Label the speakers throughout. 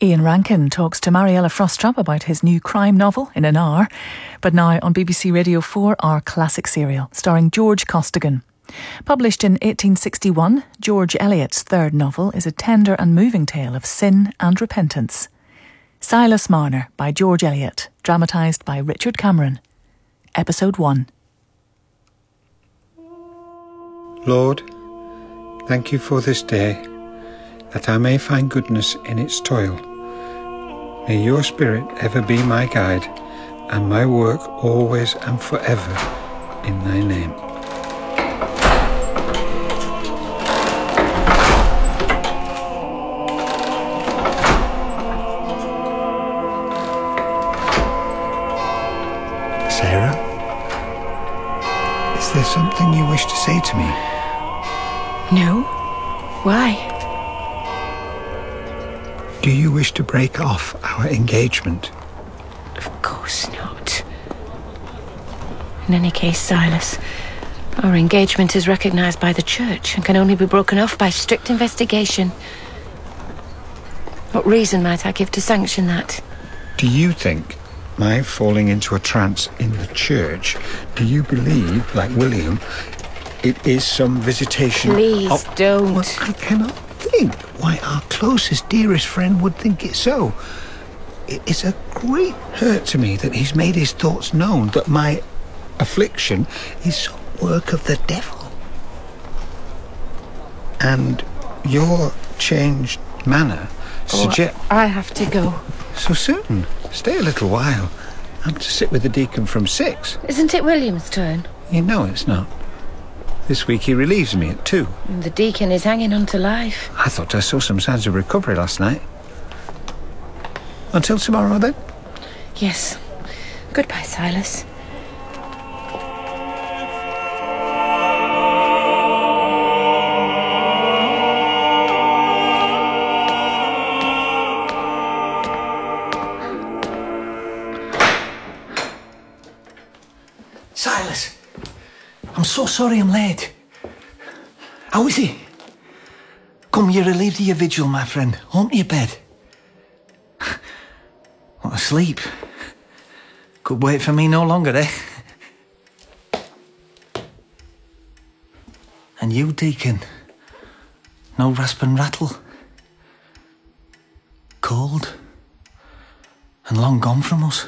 Speaker 1: Ian Rankin talks to Mariella Frostrup about his new crime novel in an hour. But now on BBC Radio 4, our classic serial, starring George Costigan. Published in 1861, George Eliot's third novel is a tender and moving tale of sin and repentance. Silas Marner by George Eliot, dramatised by Richard Cameron. Episode 1.
Speaker 2: Lord, thank you for this day, that I may find goodness in its toil. May your Spirit ever be my guide, and my work always and forever in thy name. Sarah, is there something you wish to say to me?
Speaker 3: No. Why?
Speaker 2: Do you wish to break off our engagement?
Speaker 3: Of course not. In any case, Silas, our engagement is recognised by the church and can only be broken off by strict investigation. What reason might I give to sanction that?
Speaker 2: Do you think my falling into a trance in the church, do you believe, like William, it is some visitation?
Speaker 3: Please don't.
Speaker 2: Well, I cannot think why our closest, dearest friend would think it so. It is a great hurt to me that he's made his thoughts known, that my affliction is some work of the devil. And your changed manner suggests...
Speaker 3: I have to go.
Speaker 2: So soon? Stay a little while. I'm to sit with the deacon from 6.
Speaker 3: Isn't it William's turn?
Speaker 2: You know it's not. This week he relieves me at 2.
Speaker 3: The deacon is hanging on to life.
Speaker 2: I thought I saw some signs of recovery last night. Until tomorrow, then?
Speaker 3: Yes. Goodbye, Silas.
Speaker 4: Silas, I'm so sorry I'm late. How is he? Come, you're relieved of your vigil, my friend. Home to your bed. What a sleep. Could wait for me no longer, eh? And you, Deacon? No rasp and rattle? Cold? And long gone from us?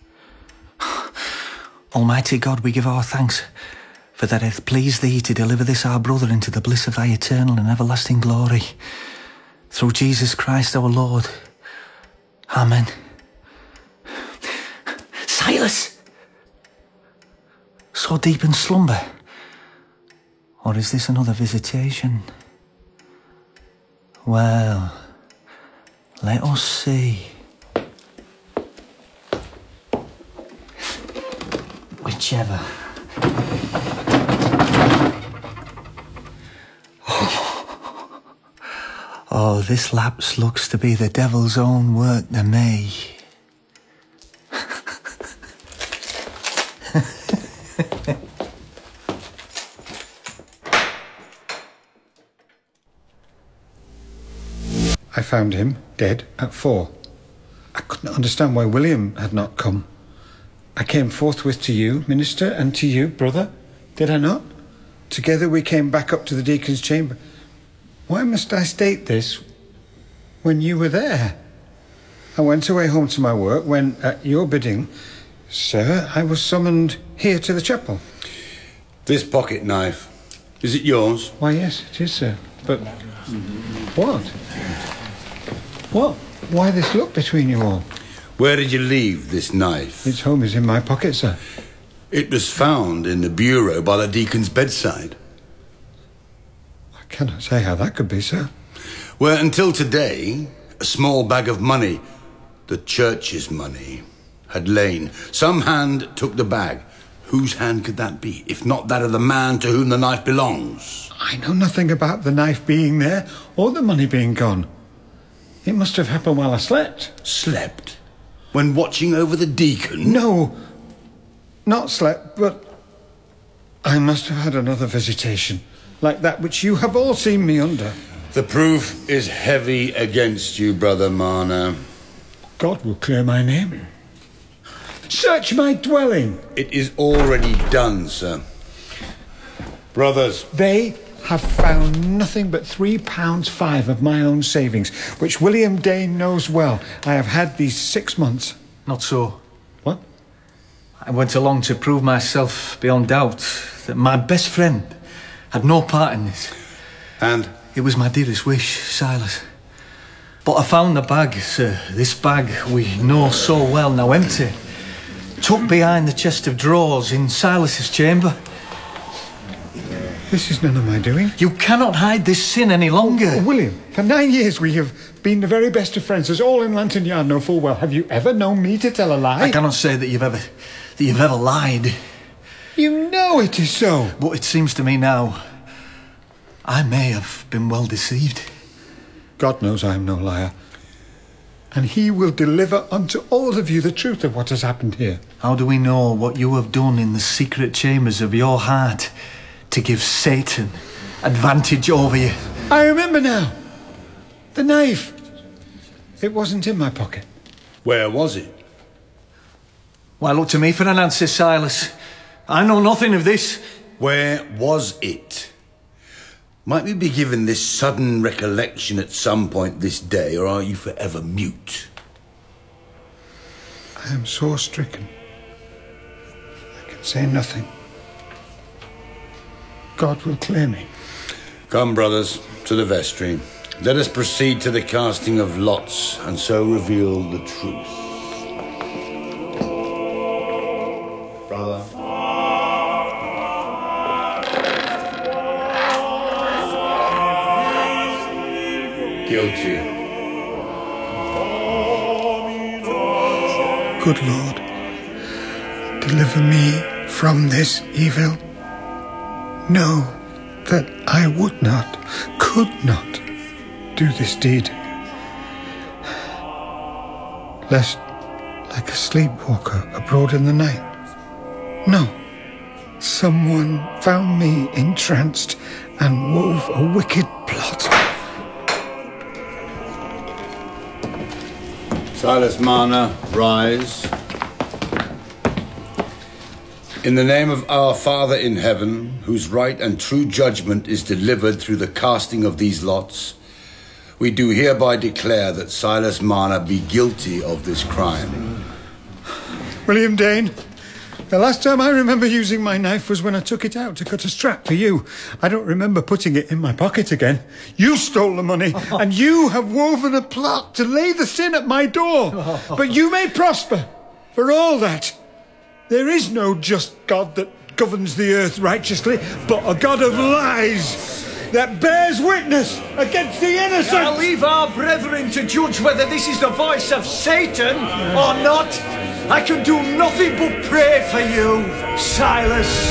Speaker 4: Almighty God, we give our thanks for that it hath pleased thee to deliver this our brother into the bliss of thy eternal and everlasting glory. Through Jesus Christ our Lord. Amen. Silas! So deep in slumber? Or is this another visitation? Well, let us see. Whichever. Oh, this lapse looks to be the devil's own work to me.
Speaker 2: I found him dead at 4. I couldn't understand why William had not come. I came forthwith to you, minister, and to you, brother. Did I not? Together we came back up to the deacon's chamber. Why must I state this when you were there? I went away home to my work when, at your bidding, sir, I was summoned here to the chapel.
Speaker 5: This pocket knife, is it yours?
Speaker 2: Why, yes, it is, sir. But what? What? Why this look between you all?
Speaker 5: Where did you leave this knife?
Speaker 2: Its home is in my pocket, sir.
Speaker 5: It was found in the bureau by the deacon's bedside.
Speaker 2: I cannot say how that could be, sir.
Speaker 5: Where until today, a small bag of money, the church's money, had lain. Some hand took the bag. Whose hand could that be, if not that of the man to whom the knife belongs?
Speaker 2: I know nothing about the knife being there or the money being gone. It must have happened while I slept.
Speaker 5: Slept? When watching over the deacon?
Speaker 2: No, not slept, but I must have had another visitation, like that which you have all seen me under.
Speaker 5: The proof is heavy against you, Brother Marner.
Speaker 2: God will clear my name. Search my dwelling.
Speaker 5: It is already done, sir. Brothers.
Speaker 2: They have found nothing but £3.5 of my own savings, which William Dane knows well. I have had these 6 months.
Speaker 4: Not so.
Speaker 2: What?
Speaker 4: I went along to prove myself beyond doubt that my best friend had no part in this.
Speaker 5: And?
Speaker 4: It was my dearest wish, Silas. But I found the bag, sir. This bag we know so well, now empty. Tucked behind the chest of drawers in Silas's chamber.
Speaker 2: This is none of my doing.
Speaker 4: You cannot hide this sin any longer.
Speaker 2: Oh, William, for 9 years we have been the very best of friends, as all in Lantern Yard know full well. Have you ever known me to tell a lie?
Speaker 4: I cannot say that you've ever lied.
Speaker 2: You know it is so.
Speaker 4: But it seems to me now, I may have been well deceived.
Speaker 2: God knows I am no liar. And he will deliver unto all of you the truth of what has happened here.
Speaker 4: How do we know what you have done in the secret chambers of your heart to give Satan advantage over you?
Speaker 2: I remember now. The knife. It wasn't in my pocket.
Speaker 5: Where was it?
Speaker 4: Why, look to me for an answer, Silas. I know nothing of this.
Speaker 5: Where was it? Might we be given this sudden recollection at some point this day, or are you forever mute?
Speaker 2: I am sore stricken. I can say nothing. God will clear me.
Speaker 5: Come, brothers, to the vestry. Let us proceed to the casting of lots, and so reveal the truth. Brother. Guilty.
Speaker 2: Good Lord, deliver me from this evil. Know that I would not, could not do this deed, lest, like a sleepwalker abroad in the night, no, someone found me entranced and wove a wicked plot.
Speaker 5: Silas Marner, rise. In the name of our Father in heaven, whose right and true judgment is delivered through the casting of these lots, we do hereby declare that Silas Marner be guilty of this crime.
Speaker 2: William Dane, the last time I remember using my knife was when I took it out to cut a strap for you. I don't remember putting it in my pocket again. You stole the money, and you have woven a plot to lay the sin at my door. But you may prosper. For all that, there is no just God that governs the earth righteously, but a God of lies that bears witness against the innocent.
Speaker 4: I'll leave our brethren to judge whether this is the voice of Satan or not. I can do nothing but pray for you, Silas.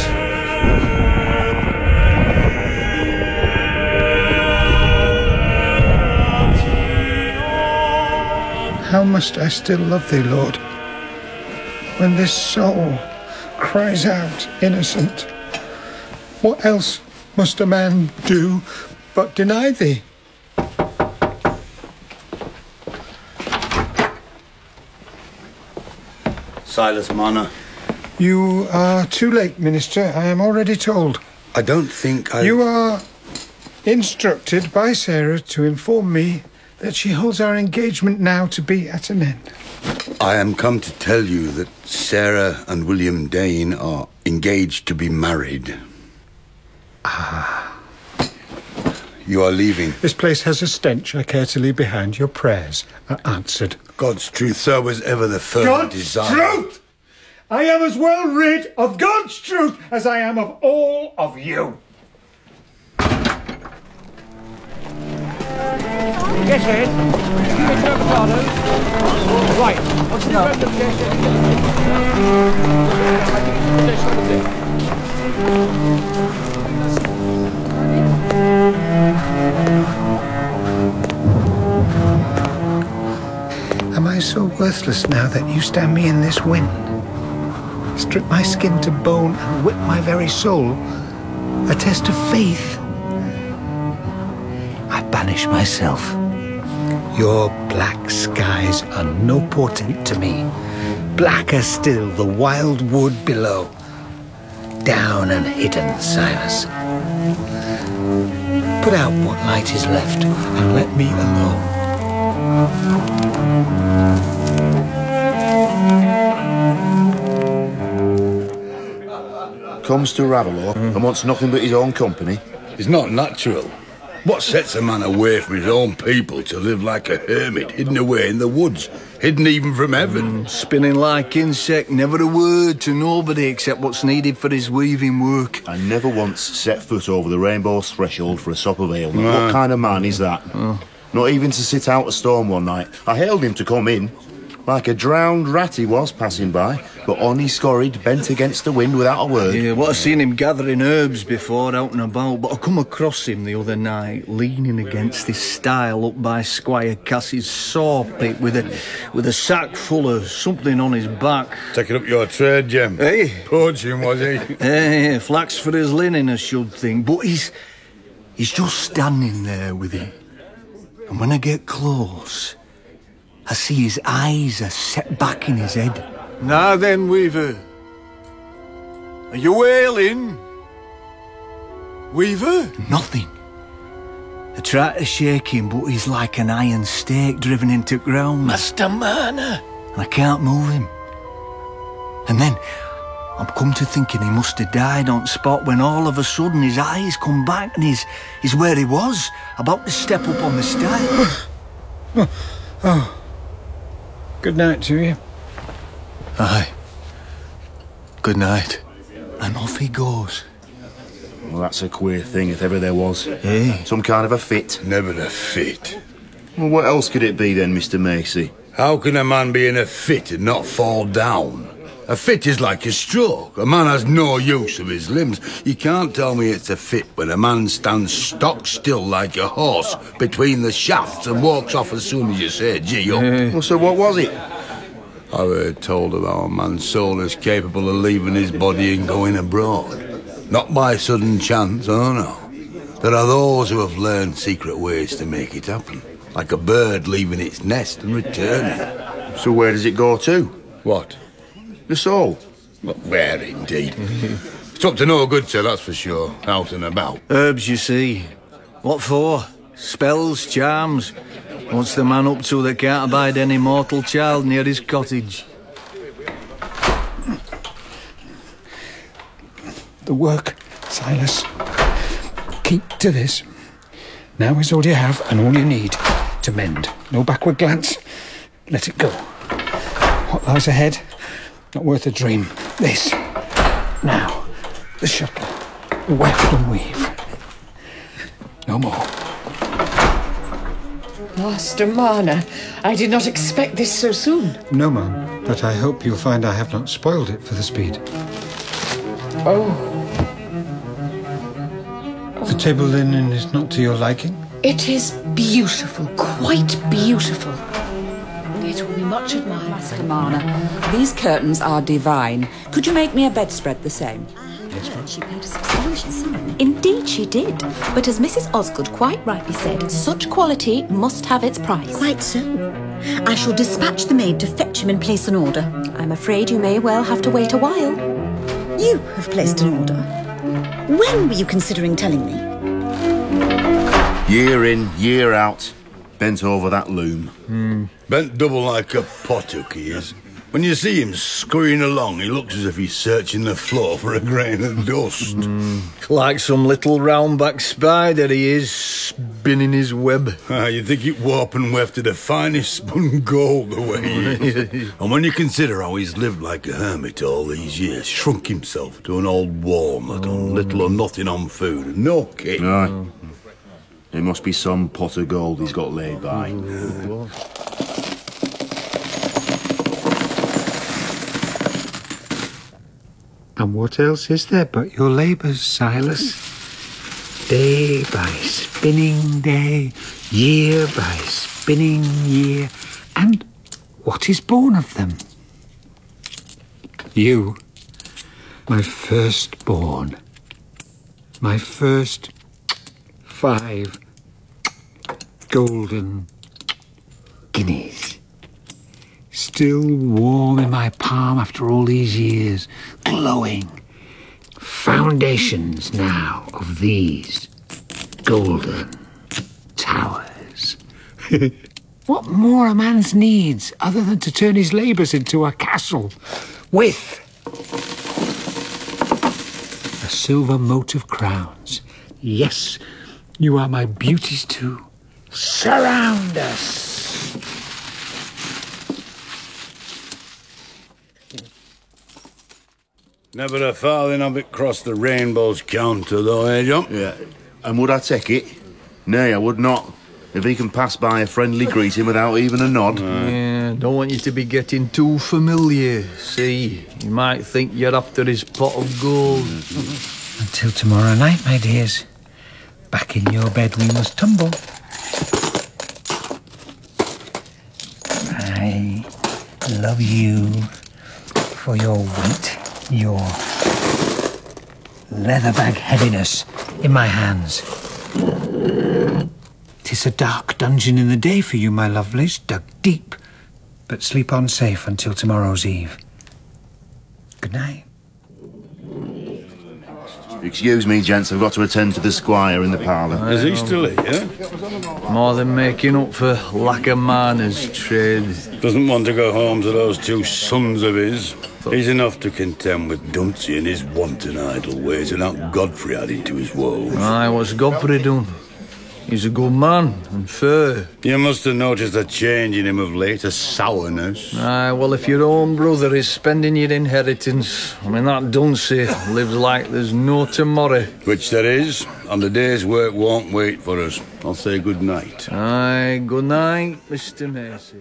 Speaker 2: How must I still love thee, Lord, when this soul cries out innocent? What else must a man do but deny thee?
Speaker 5: Silas Marner.
Speaker 2: You are too late, Minister. I am already told.
Speaker 5: I don't think
Speaker 2: You are instructed by Sarah to inform me that she holds our engagement now to be at an end.
Speaker 5: I am come to tell you that Sarah and William Dane are engaged to be married. You are leaving.
Speaker 2: This place has a stench I care to leave behind. Your prayers are answered.
Speaker 5: God's truth, sir, was ever the fervent desire.
Speaker 2: Truth! I am as well rid of God's truth as I am of all of you.
Speaker 6: Yes, Ed. You make avocados. Right. What's the
Speaker 2: Am I so worthless now that you stand me in this wind? Strip my skin to bone and whip my very soul? A test of faith? I banish
Speaker 4: punish myself.
Speaker 2: Your black skies are no portent to me. Blacker still the wild wood below. Down and hidden, Silas. Put out what light is left and let me alone.
Speaker 7: Comes to Raveloe and wants nothing but his own company.
Speaker 5: It's not natural. What sets a man away from his own people to live like a hermit, hidden away in the woods, hidden even from heaven?
Speaker 4: Spinning like insect, never a word to nobody except what's needed for his weaving work.
Speaker 7: I never once set foot over the rainbow's threshold for a sup of ale. What kind of man is that? Not even to sit out a storm one night. I hailed him to come in. Like a drowned rat he was passing by, but on he scurried, bent against the wind without a word.
Speaker 4: Yeah, well, I've seen him gathering herbs before, out and about, but I come across him the other night, leaning against this stile up by Squire Cass's saw pit with a sack full of something on his back.
Speaker 5: Taking up your trade, Jem.
Speaker 4: Hey?
Speaker 5: Poaching, was he?
Speaker 4: Yeah, flax for his linen, I should think, but he's just standing there with it. And when I get close, I see his eyes are set back in his head. Now then, Weaver. Are you wailing? Weaver? Nothing. I try to shake him, but he's like an iron stake driven into ground. Master Marner. And I can't move him. And then I'm come to thinking he must have died on spot when all of a sudden his eyes come back and he's where he was, about to step up on the stile.
Speaker 2: Oh. Good night to you.
Speaker 4: Aye. Good night. And off he goes.
Speaker 7: Well, that's a queer thing if ever there was.
Speaker 4: Eh?
Speaker 7: Some kind of a fit.
Speaker 5: Never a fit.
Speaker 7: Well, what else could it be then, Mr. Macy?
Speaker 5: How can a man be in a fit and not fall down? A fit is like a stroke. A man has no use of his limbs. You can't tell me it's a fit when a man stands stock still like a horse between the shafts and walks off as soon as you say, gee up.
Speaker 7: Well, so what was it?
Speaker 5: I've heard told of how a man's soul is capable of leaving his body and going abroad. Not by sudden chance, oh no. There are those who have learned secret ways to make it happen. Like a bird leaving its nest and returning.
Speaker 7: So where does it go to?
Speaker 5: What?
Speaker 7: The soul.
Speaker 5: Well, where indeed? It's up to no good, sir, that's for sure. Out and about.
Speaker 4: Herbs, you see. What for? Spells, charms. What's the man up to that can't abide any mortal child near his cottage?
Speaker 2: The work, Silas. Keep to this. Now is all you have and all you need to mend. No backward glance. Let it go. What lies ahead? Not worth a dream. This. Now. The shuttle. The weft and weave. No more.
Speaker 8: Master Marner, I did not expect this so soon.
Speaker 2: No, ma'am. But I hope you'll find I have not spoiled it for the speed.
Speaker 8: Oh.
Speaker 2: The table linen is not to your liking?
Speaker 8: It is beautiful, quite beautiful. It will be much admired.
Speaker 9: Master Marner, these curtains are divine. Could you make me a bedspread the same?
Speaker 10: She paid a substantial sum. Indeed she did. But as Mrs. Osgood quite rightly said, such quality must have its price.
Speaker 11: Quite so. I shall dispatch the maid to fetch him and place an order.
Speaker 10: I'm afraid you may well have to wait a while.
Speaker 11: You have placed an order. When were you considering telling me?
Speaker 7: Year in, year out. Bent over that loom.
Speaker 5: Bent double like a pothook, he is. When you see him scurrying along, he looks as if he's searching the floor for a grain of dust.
Speaker 4: Like some little round-backed spider he is, spinning his web.
Speaker 5: You'd think he'd warp and weft to the finest spun gold the way he is. And when you consider how he's lived like a hermit all these years, shrunk himself to an old walnut on little or nothing on food, and no kit.
Speaker 7: Aye. There must be some pot of gold he's got laid by.
Speaker 2: And what else is there but your labours, Silas? Day by spinning day, year by spinning year, and what is born of them? You, my firstborn, my first 5
Speaker 12: golden guineas. Still warm in my palm after all these years, glowing. Foundations now of these golden towers. What more a man's needs other than to turn his labours into a castle with a silver moat of crowns? Yes, you are my beauties too. Surround us.
Speaker 5: Never a farthing of it crossed the rainbow's counter, though, eh, John?
Speaker 7: Yeah. And would I take it? Nay, I would not. If he can pass by a friendly greeting without even a nod.
Speaker 4: Yeah, don't want you to be getting too familiar. See, you might think you're after his pot of gold.
Speaker 12: Until tomorrow night, my dears. Back in your bed we must tumble. I love you for your weight, your leather bag heaviness in my hands. 'Tis a dark dungeon in the day for you, my lovelies, dug deep. But sleep on safe until tomorrow's eve. Good night.
Speaker 7: Excuse me, gents, I've got to attend to the squire in the parlour.
Speaker 5: Is he still here?
Speaker 4: More than making up for lack of manners, trade.
Speaker 5: Doesn't want to go home to those two sons of his. He's enough to contend with Dunsey and his wanton idle ways without Godfrey adding to his woes.
Speaker 4: Aye, what's Godfrey done? He's a good man and fair.
Speaker 5: You must have noticed a change in him of late, a sourness.
Speaker 4: Aye, well, if your own brother is spending your inheritance, I mean, that Dunsey lives like there's no tomorrow.
Speaker 5: Which there is, and the day's work won't wait for us. I'll say good night.
Speaker 4: Aye, good night, Mr. Macy.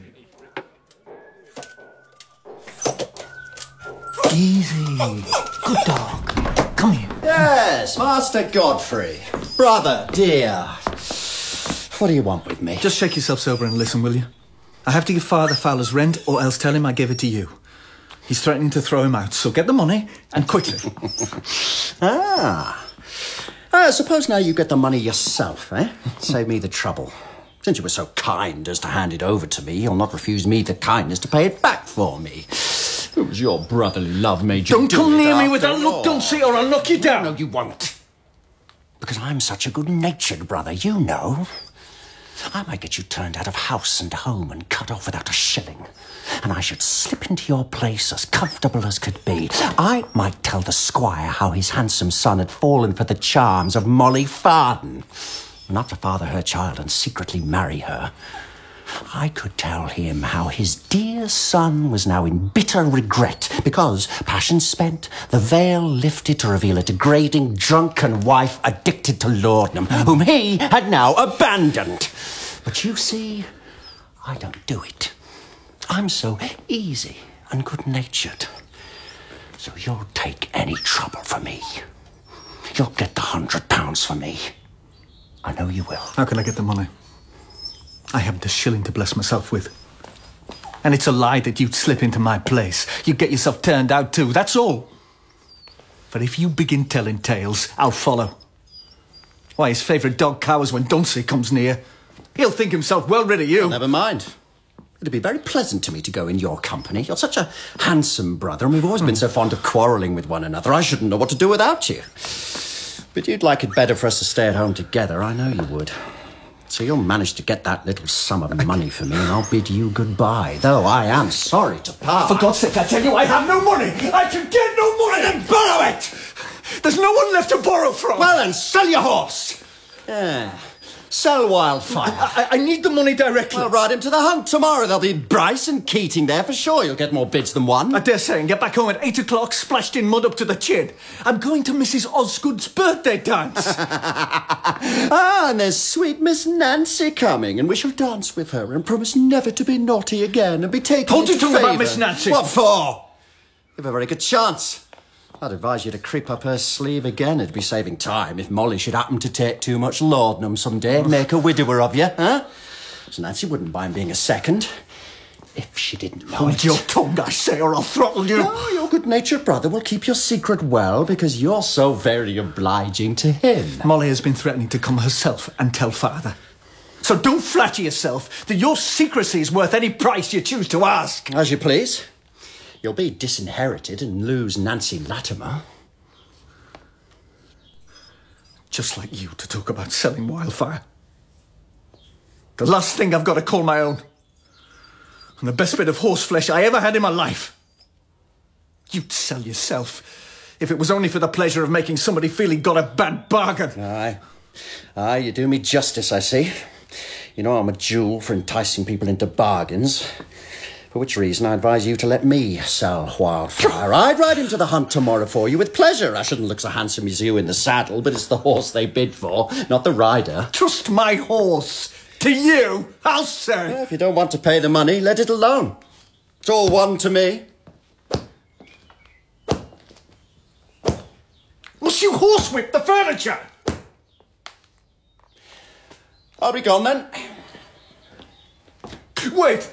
Speaker 13: Easy. Good dog. Come here.
Speaker 14: Yes, Master Godfrey. Brother, dear. What do you want with me?
Speaker 4: Just shake yourself sober and listen, will you? I have to give Father Fowler's rent, or else tell him I gave it to you. He's threatening to throw him out, so get the money, and quickly.
Speaker 14: I suppose now you get the money yourself, eh? Save me the trouble. Since you were so kind as to hand it over to me, you'll not refuse me the kindness to pay it back for me. It was your brotherly love made you
Speaker 4: Don't come near me with that look, Dunsey, or I'll knock you down.
Speaker 14: No, you won't. Because I'm such a good-natured brother, you know. I might get you turned out of house and home and cut off without a shilling. And I should slip into your place as comfortable as could be. I might tell the squire how his handsome son had fallen for the charms of Molly Farden. And not to father her child and secretly marry her. I could tell him how his dear son was now in bitter regret because, passion spent, the veil lifted to reveal a degrading, drunken wife addicted to laudanum, whom he had now abandoned. But you see, I don't do it. I'm so easy and good-natured. So you'll take any trouble for me. You'll get the £100 for me. I know you will.
Speaker 4: How can I get the money? I haven't a shilling to bless myself with. And it's a lie that you'd slip into my place. You'd get yourself turned out too, that's all. For if you begin telling tales, I'll follow. Why, his favourite dog cowers when Dunsey comes near. He'll think himself well rid of you.
Speaker 14: Well, never mind. It'd be very pleasant to me to go in your company. You're such a handsome brother, and we've always been so fond of quarrelling with one another. I shouldn't know what to do without you. But you'd like it better for us to stay at home together, I know you would. So you'll manage to get that little sum of money for me, and I'll bid you goodbye, though I am sorry to part.
Speaker 4: For God's sake, I tell you, I have no money! I can get no money!
Speaker 14: Then borrow it!
Speaker 4: There's no one left to borrow from!
Speaker 14: Well then, sell your horse! Yeah. Sell Wildfire.
Speaker 4: I need the money directly.
Speaker 14: Well, ride him to the hunt tomorrow. There'll be Bryce and Keating there for sure. You'll get more bids than one.
Speaker 4: I dare say, and get back home at 8 o'clock, splashed in mud up to the chin. I'm going to Mrs. Osgood's birthday dance.
Speaker 14: And there's sweet Miss Nancy coming, and we shall dance with her and promise never to be naughty again and be taken
Speaker 4: Hold your
Speaker 14: into
Speaker 4: tongue
Speaker 14: favour.
Speaker 4: about Miss Nancy.
Speaker 14: What for? You've a very good chance. I'd advise you to creep up her sleeve again. It'd be saving time if Molly should happen to take too much laudanum someday and make a widower of you, huh? So Nancy wouldn't mind being a second, if she didn't know
Speaker 4: Hold
Speaker 14: it.
Speaker 4: your tongue, I say, or I'll throttle you.
Speaker 14: No, your good-natured brother will keep your secret well because you're so very obliging to him.
Speaker 4: Molly has been threatening to come herself and tell Father. So don't flatter yourself that your secrecy is worth any price you choose to ask.
Speaker 14: As you please. You'll be disinherited and lose Nancy Latimer.
Speaker 4: Just like you to talk about selling Wildfire. The last thing I've got to call my own. And the best bit of horseflesh I ever had in my life. You'd sell yourself if it was only for the pleasure of making somebody feel he got a bad bargain.
Speaker 14: Aye, you do me justice, I see. You know I'm a jewel for enticing people into bargains. For which reason I advise you to let me sell Wildfire. I'd ride into the hunt tomorrow for you with pleasure. I shouldn't look so handsome as you in the saddle, but it's the horse they bid for, not the rider.
Speaker 4: Trust my horse. To you, I'll say.
Speaker 14: Well, if you don't want to pay the money, let it alone. It's all one to me.
Speaker 4: Must you horsewhip the furniture?
Speaker 14: I'll be gone then.
Speaker 4: Wait.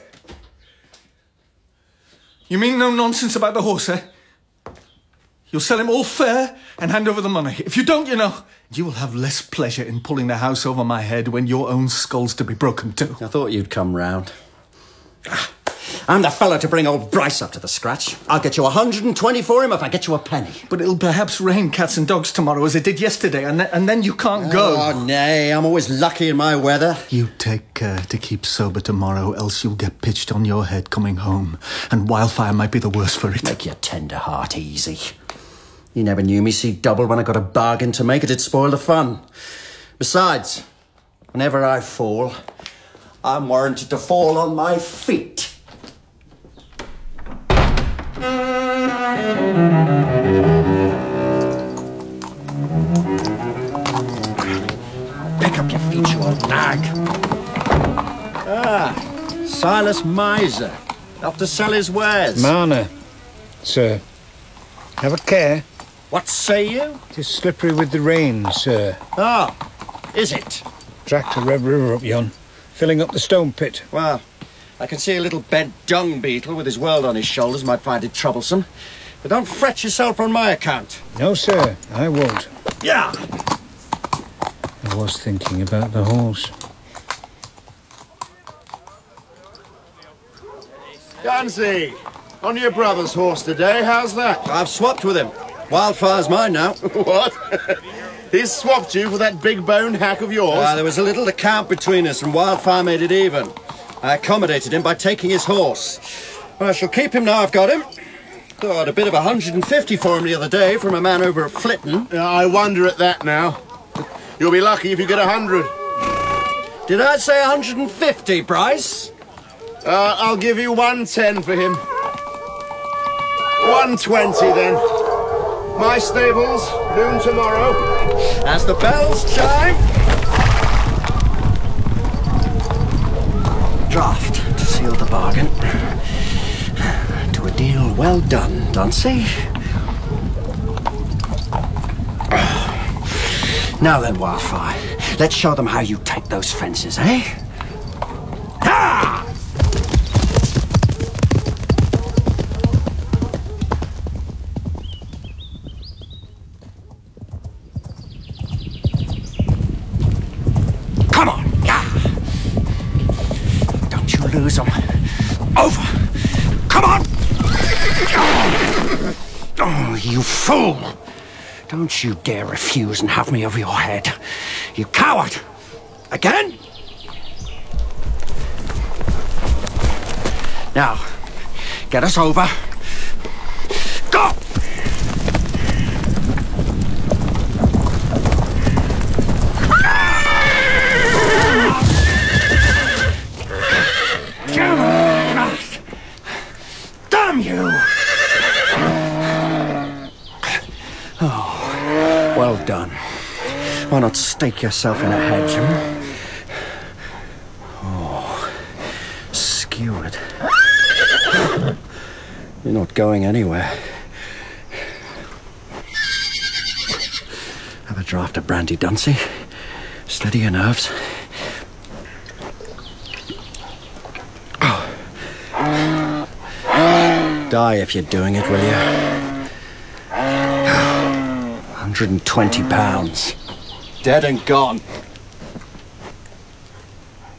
Speaker 4: You mean no nonsense about the horse, eh? You'll sell him all fair and hand over the money. If you don't, you will have less pleasure in pulling the house over my head when your own skull's to be broken too.
Speaker 14: I thought you'd come round. I'm the fellow to bring old Bryce up to the scratch. I'll get you 120 for him if I get you a penny.
Speaker 4: But it'll perhaps rain cats and dogs tomorrow as it did yesterday, and then you can't go.
Speaker 14: Oh, nay, I'm always lucky in my weather.
Speaker 4: You take care to keep sober tomorrow, else you'll get pitched on your head coming home, and Wildfire might be the worse for it.
Speaker 14: Make your tender heart easy. You never knew me see double when I got a bargain to make. It'd spoil the fun. Besides, whenever I fall, I'm warranted to fall on my feet. Pick up your feet, you old nag. Silas Miser. Off to sell his wares.
Speaker 2: Marner, sir. Have a care.
Speaker 14: What say you?
Speaker 2: 'Tis slippery with the rain, sir.
Speaker 14: Oh, is it?
Speaker 2: Tracked a Red River up yon, filling up the stone pit.
Speaker 14: Well, I can see a little bent dung beetle with his world on his shoulders might find it troublesome. But don't fret yourself on my account.
Speaker 2: No, sir, I won't.
Speaker 14: Yeah.
Speaker 2: I was thinking about the horse.
Speaker 7: Dancy, on your brother's horse today, how's that?
Speaker 14: I've swapped with him. Wildfire's mine now.
Speaker 7: What? He's swapped you for that big bone hack of yours?
Speaker 14: There was a little account between us and Wildfire made it even. I accommodated him by taking his horse. Well, I shall keep him now I've got him. Though I had a bit of 150 for him the other day from a man over at Flitton.
Speaker 7: I wonder at that now. You'll be lucky if you get 100.
Speaker 14: Did I say 150, Bryce?
Speaker 7: I'll give you 110 for him. 120 then. My stables, noon tomorrow.
Speaker 14: As the bells chime. Draft to seal the bargain. To a deal well done, Dunsey. Now then, Wildfire, let's show them how you take those fences, eh? Ha! Come on! Don't you lose them. Over! Come on! Oh, you fool! Don't you dare refuse and have me over your head. You coward! Again? Now, get us over. Go! Damn you! Oh, well done. Why not stake yourself in a hedge, Oh, skewered. You're not going anywhere. Have a draught of brandy, Dunsey. Steady your nerves. Die if you're doing it, will you? 120 pounds. Dead and gone.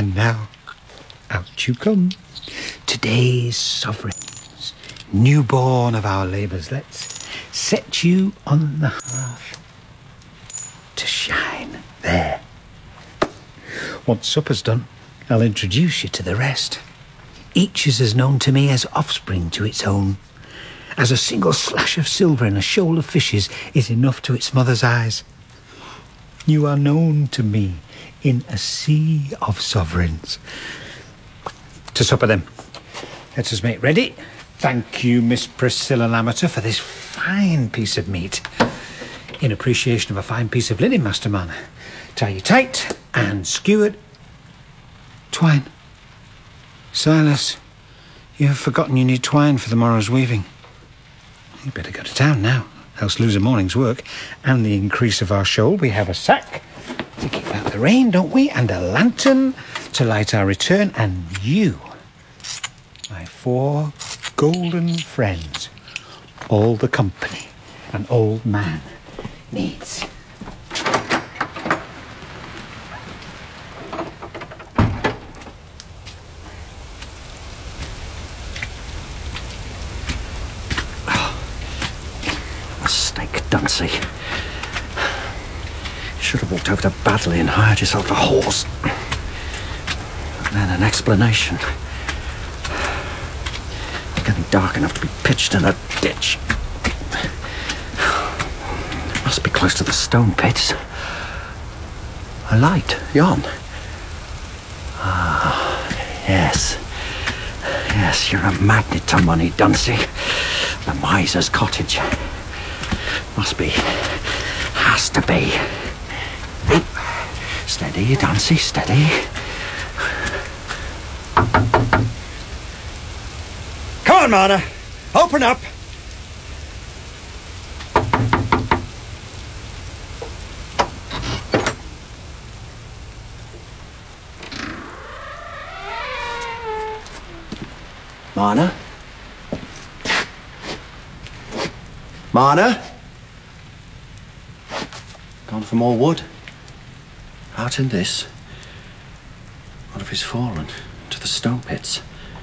Speaker 2: And now, out you come. Today's sovereigns, newborn of our labours, let's set you on the hearth to shine there. Once supper's done, I'll introduce you to the rest. Each is as known to me as offspring to its own, as a single slash of silver in a shoal of fishes is enough to its mother's eyes. You are known to me in a sea of sovereigns. To supper then. Let us make ready. Thank you, Miss Priscilla Lamater, for this fine piece of meat. In appreciation of a fine piece of linen, Masterman. Tie you tight and skewered. Twine. Silas, you have forgotten you need twine for the morrow's weaving. You better go to town now, else lose a morning's work and the increase of our shoal. We have a sack to keep out the rain, don't we? And a lantern to light our return. And you, my 4 golden friends, all the company an old man needs.
Speaker 14: Dunsey. You should have walked over to Badley and hired yourself a horse. And then an explanation. It's getting dark enough to be pitched in a ditch. It must be close to the stone pits. A light, yon. Ah, yes. Yes, you're a magnet to money, Dunsey. The miser's cottage. Must be. Has to be. Steady, Dunsey, steady. Come on, Marner. Open up. Marner? Marner? Gone for more wood? Out in this? What if he's fallen to the stone pits?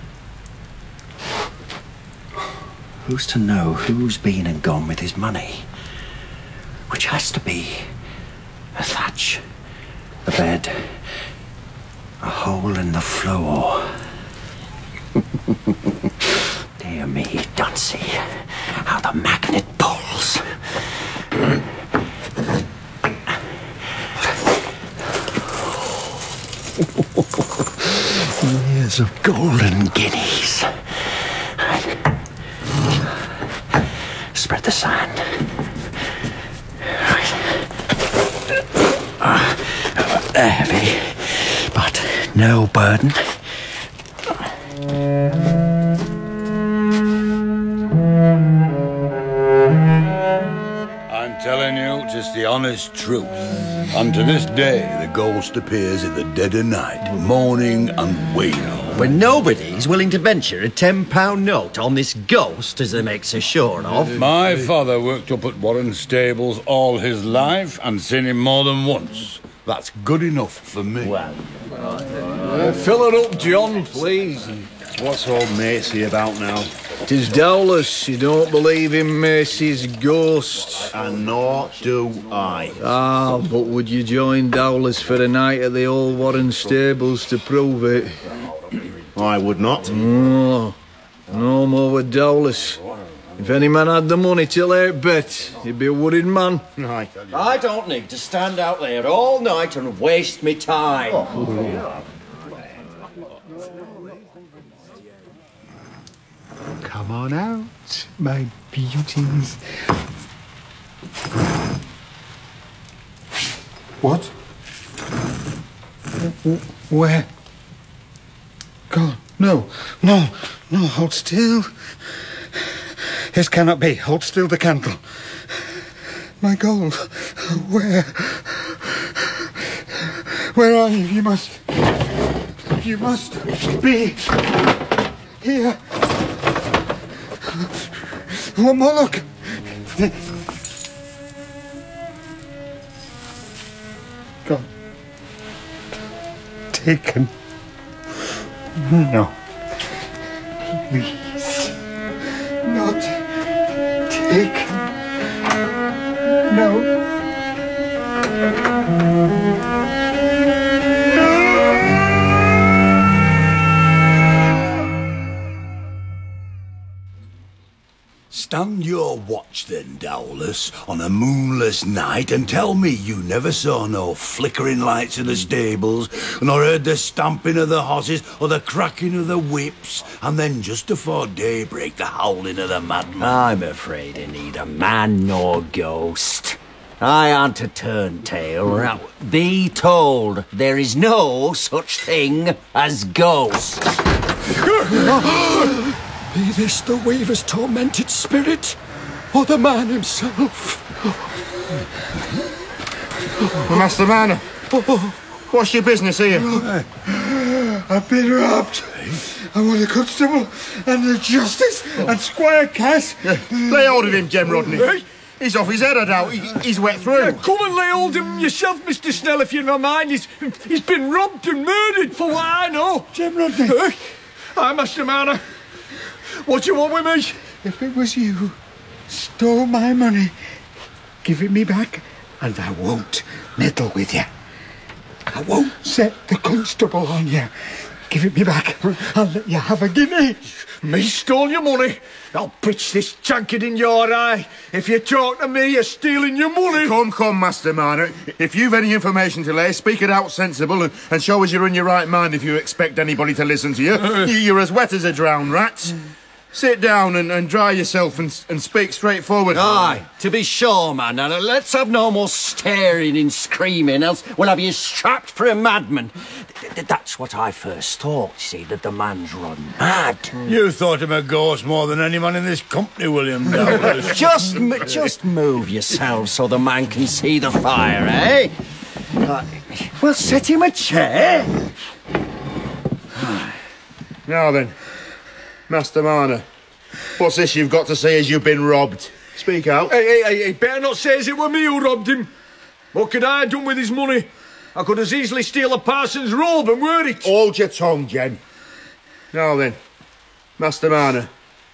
Speaker 14: Who's to know who's been and gone with his money? Which has to be a thatch, a bed, a hole in the floor. Dear me, Dunsey, how the magnet pulls. Years of golden guineas. Spread the sand. Heavy, but no burden.
Speaker 5: I'm telling you just the honest truth. And to this day, the ghost appears in the dead of night, moaning and wailing.
Speaker 14: When nobody's willing to venture a £10 note on this ghost, as they make so sure of.
Speaker 5: My father worked up at Warren Stables all his life and seen him more than once. That's good enough for me.
Speaker 14: Well,
Speaker 6: fill it up, John, please.
Speaker 7: What's old Macy about now?
Speaker 6: 'Tis doubtless you don't believe in Macy's ghost.
Speaker 7: And nor do I.
Speaker 6: Ah, but would you join Dowlas for a night at the old Warren Stables to prove it?
Speaker 7: I would not.
Speaker 6: No more with Dowlas. If any man had the money to late bet, he'd be a worried man.
Speaker 7: Aye.
Speaker 14: I don't need to stand out there all night and waste me time.
Speaker 2: Come on out, my beauties. What? Where? Go. No, hold still. This cannot be. Hold still the candle. My gold. Where are you? You must be here. One more look. Gone. Taken. No. Please. Not take. No.
Speaker 5: Stand your watch then, Dowless, on a moonless night, and tell me you never saw no flickering lights in the stables, nor heard the stamping of the horses, or the cracking of the whips, and then just afore daybreak the howling of the madman.
Speaker 14: I'm afraid I neither man nor ghost. I aren't a turntail. Now, be told there is no such thing as ghosts.
Speaker 15: Be this the weaver's tormented spirit, or the man himself?
Speaker 7: Master Manor, what's your business here?
Speaker 2: I've been robbed. I want the constable and the justice and Squire Cass.
Speaker 7: Lay hold of him, Jem Rodney. He's off his head, I doubt. He's wet through.
Speaker 15: Come and lay hold of him yourself, Mr. Snell, if you don't mind. He's been robbed and murdered, for what I know.
Speaker 2: Jem Rodney.
Speaker 15: Aye, Master Manor. What do you want with me?
Speaker 2: If it was you who stole my money, give it me back, and I won't meddle with you. I won't set the constable on you. Give it me back. I'll let you have a guinea.
Speaker 15: Me stole your money? I'll pitch this jacket in your eye. If you talk to me, you're stealing your money.
Speaker 7: Come, Master Manor. If you've any information to lay, speak it out sensible and show us you're in your right mind if you expect anybody to listen to you. You're as wet as a drowned rat. Sit down and dry yourself and speak straightforward.
Speaker 14: Aye, to be sure, man. Now, let's have no more staring and screaming, else we'll have you strapped for a madman. That's what I first thought, see, that the man's run mad.
Speaker 5: You thought him a ghost more than any man in this company, William Dowless.
Speaker 14: Just move yourself so the man can see the fire, eh? Well, set him a chair.
Speaker 7: Now then, Master Manor, what's this you've got to say as you've been robbed? Speak out.
Speaker 15: Hey, better not say as it were me who robbed him. What could I have done with his money? I could as easily steal a parson's robe and wear it.
Speaker 7: Hold your tongue, Jem. Now then, Master Manor.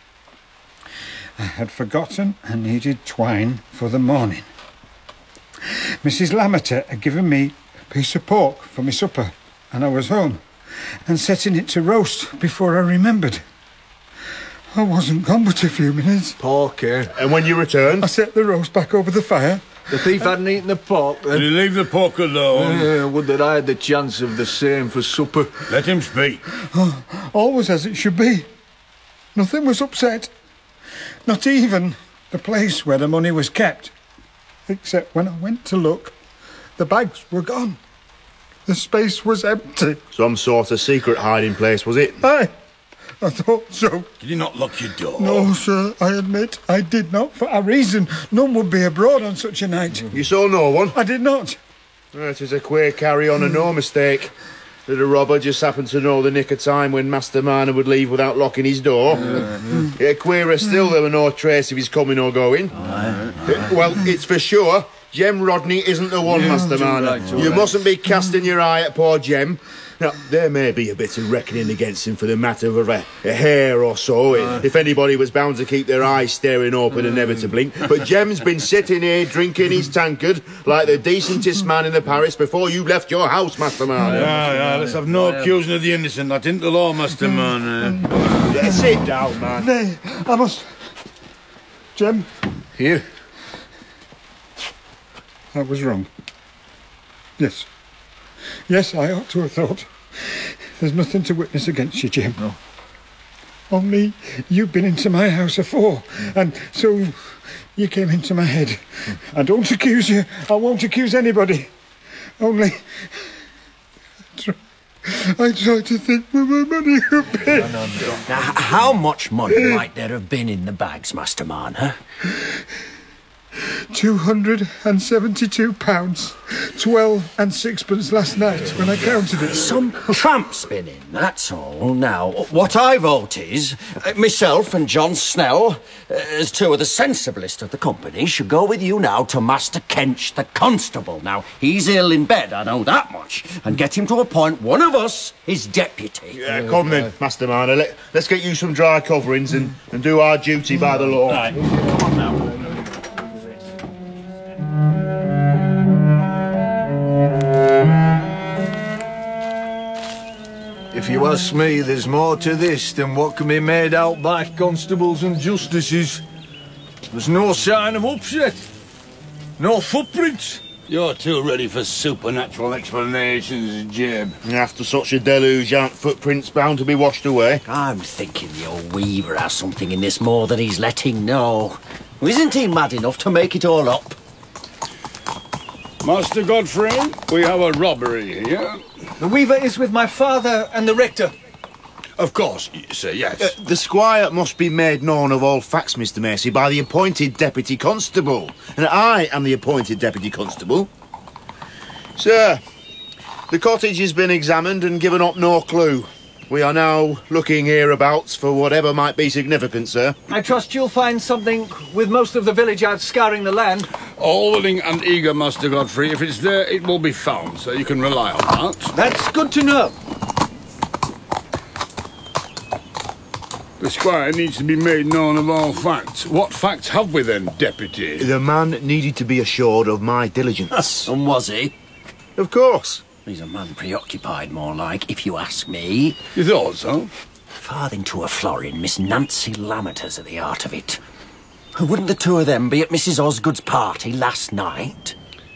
Speaker 2: I had forgotten I needed twine for the morning. Mrs. Lammerter had given me a piece of pork for my supper, and I was home and setting it to roast before I remembered. I wasn't gone but a few minutes.
Speaker 15: Pork, eh?
Speaker 7: And when you returned?
Speaker 2: I set the roast back over the fire.
Speaker 15: The thief hadn't eaten the pork, then?
Speaker 5: Did he leave the pork alone?
Speaker 15: Yeah, would that I had the chance of the same for supper.
Speaker 5: Let him speak.
Speaker 2: All was as it should be. Nothing was upset. Not even the place where the money was kept. Except when I went to look, the bags were gone. The space was empty.
Speaker 7: Some sort of secret hiding place, was it?
Speaker 2: Aye, I thought so.
Speaker 5: Did you not lock your door?
Speaker 2: No, sir, I admit I did not. For a reason, none would be abroad on such a night.
Speaker 7: You saw no one?
Speaker 2: I did not.
Speaker 7: It was a queer carry-on and no mistake. That a robber just happened to know the nick of time when Master Manor would leave without locking his door. Queerer still, there were no trace of his coming or going. Well, it's for sure Jem Rodney isn't the one, Master Manor. You mustn't be casting your eye at poor Jem. Now, there may be a bit of reckoning against him for the matter of a hair or so, if anybody was bound to keep their eyes staring open and never to blink. But Jem's been sitting here drinking his tankard like the decentest man in the parish before you left your house, Master Manor.
Speaker 5: Let's have no accusing of the innocent. That isn't the law, Master Manor.
Speaker 7: Sit down, man.
Speaker 2: Nay, I must... Jem?
Speaker 15: Here.
Speaker 2: I was wrong. Yes. Yes, I ought to have thought. There's nothing to witness against you, Jem.
Speaker 15: No.
Speaker 2: Only you've been into my house afore, and so you came into my head. I don't accuse you. I won't accuse anybody. Only... I try to think where my money could be.
Speaker 14: Now, how much money might there have been in the bags, Master Manor?
Speaker 2: £272, 12 and sixpence last night when I counted it.
Speaker 14: Some tramp spinning, that's all. Now, what I vote is, myself and John Snell, as two of the sensiblest of the company, should go with you now to Master Kench, the constable. Now, he's ill in bed, I know that much, and get him to appoint one of us his deputy.
Speaker 7: Yeah, come then, Master Miner. Let's get you some dry coverings and do our duty by the law.
Speaker 14: Right, come on now.
Speaker 6: If you ask me, there's more to this than what can be made out by constables and justices. There's no sign of upset. No footprints.
Speaker 5: You're too ready for supernatural explanations, Jeb.
Speaker 7: After such a deluge, aren't footprints bound to be washed away?
Speaker 14: I'm thinking the old Weaver has something in this more than he's letting know. Isn't he mad enough to make it all up?
Speaker 5: Master Godfrey, we have a robbery here.
Speaker 6: The Weaver is with my father and the rector.
Speaker 5: Of course, sir, yes.
Speaker 7: The squire must be made known of all facts, Mr. Macy, by the appointed deputy constable. And I am the appointed deputy constable. Sir, the cottage has been examined and given up no clue. We are now looking hereabouts for whatever might be significant, sir.
Speaker 6: I trust you'll find something with most of the village out scouring the land.
Speaker 5: All willing and eager, Master Godfrey. If it's there, it will be found, so you can rely on that.
Speaker 6: That's good to know.
Speaker 5: The squire needs to be made known of all facts. What facts have we then, deputy?
Speaker 7: The man needed to be assured of my diligence.
Speaker 14: And was he?
Speaker 7: Of course.
Speaker 14: He's a man preoccupied, more like, if you ask me.
Speaker 5: You thought so?
Speaker 14: Farthing to a florin, Miss Nancy Lammerter's at the heart of it. Wouldn't the two of them be at Mrs. Osgood's party last night?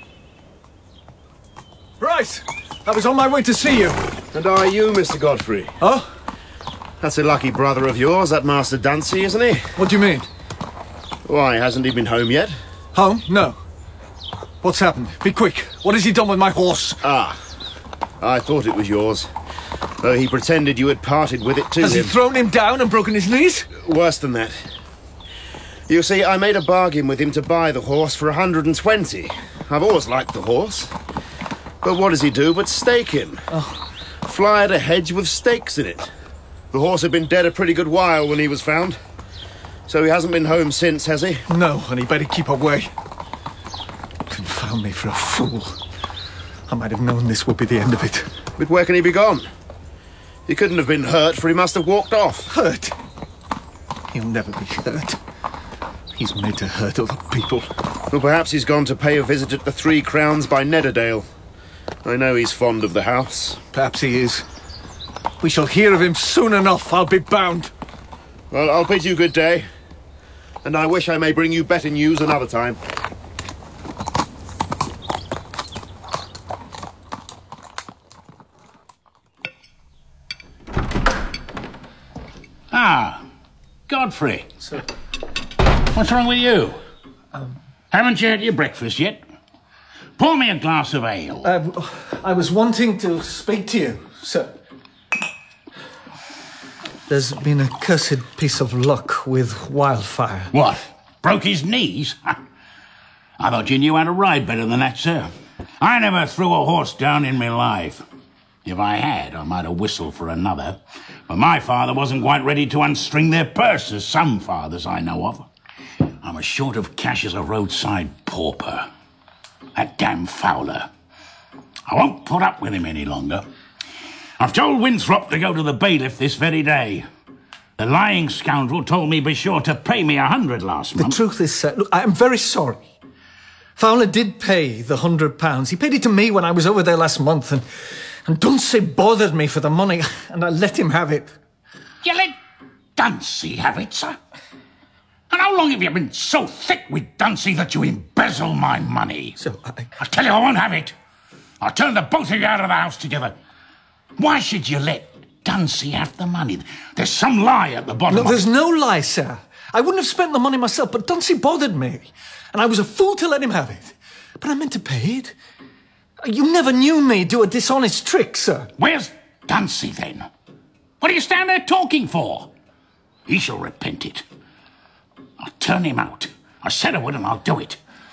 Speaker 6: Right. I was on my way to see you.
Speaker 7: And are you, Mr. Godfrey?
Speaker 6: Oh?
Speaker 7: That's a lucky brother of yours, that Master Dancy, isn't he?
Speaker 6: What do you mean?
Speaker 7: Why, hasn't he been home yet?
Speaker 6: Home? No. What's happened? Be quick. What has he done with my horse?
Speaker 7: Ah, I thought it was yours. Though he pretended you had parted with it to him.
Speaker 6: Has he thrown him down and broken his knees?
Speaker 7: Worse than that. You see, I made a bargain with him to buy the horse for 120. I've always liked the horse. But what does he do but stake him?
Speaker 6: Oh.
Speaker 7: Fly at a hedge with stakes in it. The horse had been dead a pretty good while when he was found. So he hasn't been home since, has he?
Speaker 6: No, and he better keep away. Confound me for a fool. I might have known this would be the end of it.
Speaker 7: But where can he be gone? He couldn't have been hurt, for he must have walked off.
Speaker 6: Hurt? He'll never be hurt. He's made to hurt other people.
Speaker 7: Well, perhaps he's gone to pay a visit at the 3 Crowns by Nedderdale. I know he's fond of the house.
Speaker 6: Perhaps he is. We shall hear of him soon enough, I'll be bound.
Speaker 7: Well, I'll bid you good day. And I wish I may bring you better news another time.
Speaker 16: Ah, Godfrey. Sir. What's wrong with you? Haven't you had your breakfast yet? Pour me a glass of ale.
Speaker 6: I was wanting to speak to you, sir. There's been a cursed piece of luck with Wildfire.
Speaker 16: What? Broke his knees? I thought you knew how to ride better than that, sir. I never threw a horse down in my life. If I had, I might have whistled for another. But my father wasn't quite ready to unstring their purse, as some fathers I know of. I'm as short of cash as a roadside pauper. That damn Fowler. I won't put up with him any longer. I've told Winthrop to go to the bailiff this very day. The lying scoundrel told me be sure to pay me 100 last month.
Speaker 6: The truth is, sir, look, I am very sorry. Fowler did pay the £100. He paid it to me when I was over there last month, and Dunsey bothered me for the money, and I let him have it.
Speaker 16: You let Dunsey have it, sir? And how long have you been so thick with Dunsey that you embezzle my money?
Speaker 6: So
Speaker 16: I tell you, I won't have it. I'll turn the both of you out of the house together. Why should you let Dunsey have the money? There's some lie at the bottom.
Speaker 6: No, there's no lie, sir. I wouldn't have spent the money myself, but Dunsey bothered me, and I was a fool to let him have it. But I meant to pay it. You never knew me do a dishonest trick, sir.
Speaker 16: Where's Dunsey, then? What do you stand there talking for? He shall repent it. I'll turn him out. I said I would, and I'll do it.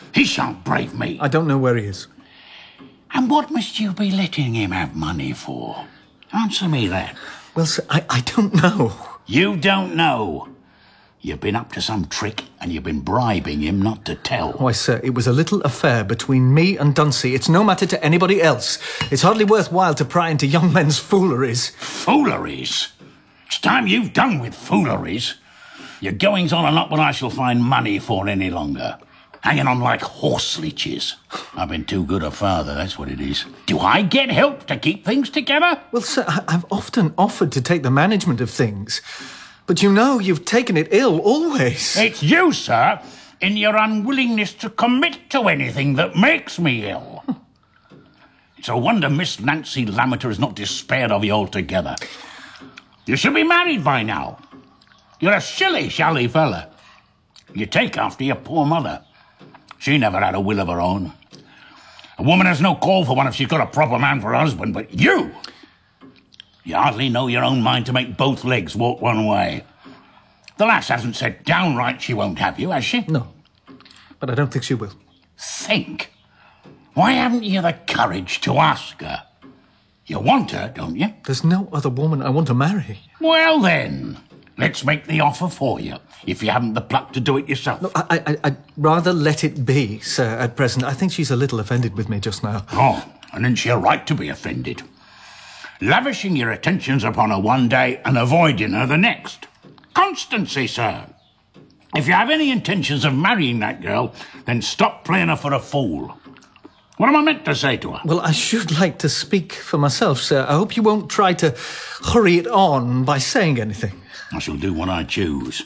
Speaker 16: He shan't brave me.
Speaker 6: I don't know where he is.
Speaker 16: And what must you be letting him have money for? Answer me that.
Speaker 6: Well, sir, I don't know.
Speaker 16: You don't know. You've been up to some trick and you've been bribing him not to tell.
Speaker 6: Why, sir, it was a little affair between me and Dunsey. It's no matter to anybody else. It's hardly worthwhile to pry into young men's fooleries.
Speaker 16: Fooleries? It's time you've done with fooleries. Your goings on are not what I shall find money for any longer. Hanging on like horse leeches. I've been too good a father, that's what it is. Do I get help to keep things together?
Speaker 6: Well, sir, I've often offered to take the management of things. But you know you've taken it ill, always.
Speaker 16: It's you, sir, in your unwillingness to commit to anything that makes me ill. It's a wonder Miss Nancy Lammeter has not despaired of you altogether. You should be married by now. You're a silly, shally fella. You take after your poor mother. She never had a will of her own. A woman has no call for one if she's got a proper man for a husband, but you... You hardly know your own mind to make both legs walk one way. The lass hasn't said downright she won't have you, has she?
Speaker 6: No, but I don't think she will.
Speaker 16: Think? Why haven't you the courage to ask her? You want her, don't you?
Speaker 6: There's no other woman I want to marry.
Speaker 16: Well then, let's make the offer for you, if you haven't the pluck to do it yourself.
Speaker 6: No, I'd rather let it be, sir, at present. I think she's a little offended with me just now.
Speaker 16: Oh, and then she's right to be offended. Lavishing your attentions upon her one day and avoiding her the next. Constancy, sir. If you have any intentions of marrying that girl, then stop playing her for a fool. What am I meant to say to her?
Speaker 6: Well, I should like to speak for myself, sir. I hope you won't try to hurry it on by saying anything.
Speaker 16: I shall do what I choose.